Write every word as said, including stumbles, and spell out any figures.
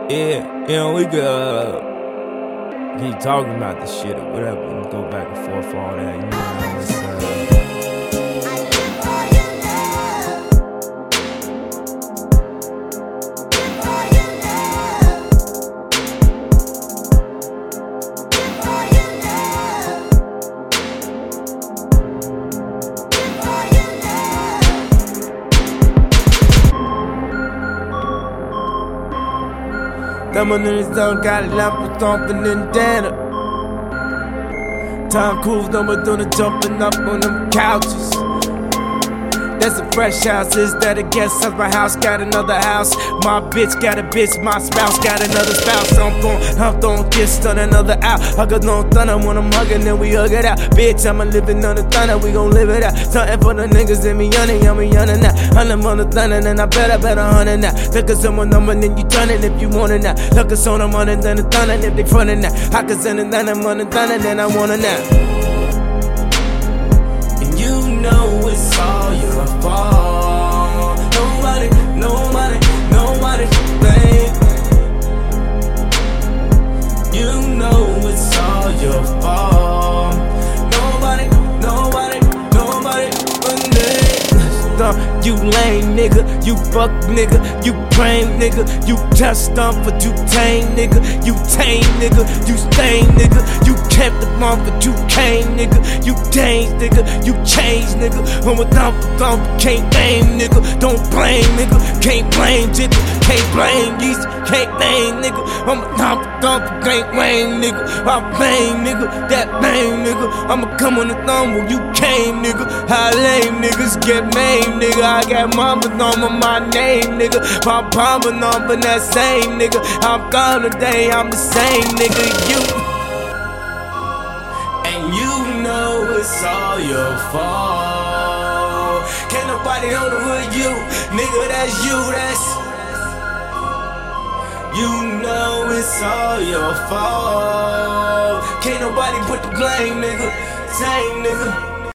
Yeah, you know, we could uh, keep talking about this shit or whatever and go back and forth for all that, you know. It's, uh, them niggas don't got lamp thumping in Dana. Tom Cruise number doing the jumping up on them couches. That's a fresh house, is that a guest house? My house got another house. My bitch got a bitch, my spouse got another spouse. I'm gon' I'm throwing kiss on another out. I got no thunder when I'm hugging, then we hug it out. Bitch, I'm a living on the thunder, we gon' live it out. Something for the niggas in me yawning, I'm yawning now. I'm on the thunder, then I bet I bet a hundred now. Look at someone number, then you turn it if you want it now. Look at someone money, then the thunder, if they frontin' now. I can send it, then I'm on the thunder, then I want it now. You know it's all your fault. Nobody, nobody, nobody blame. You know it's all your fault. Nobody, nobody, nobody blame. You lame nigga, you fuck nigga, you brain nigga, you just dumb for you tame nigga, you tame nigga, you stain nigga, you kept the month but you came nigga, you change nigga, you change nigga, I'm a dump dump, can't blame nigga, don't blame nigga, can't blame jigga, can't blame yeast, can't blame nigga, I'm a dump dump, can't blame nigga, I blame nigga, that blame nigga, I'ma come on the thumb where you came nigga, how lame niggas get made nigga, I got mama number, my name nigga, my mama number, that same nigga, I'm gone today, I'm the same nigga, you. And you know it's all your fault. Can't nobody hold it with you, nigga, that's you, that's. You know it's all your fault. Can't nobody put the blame, nigga, same nigga.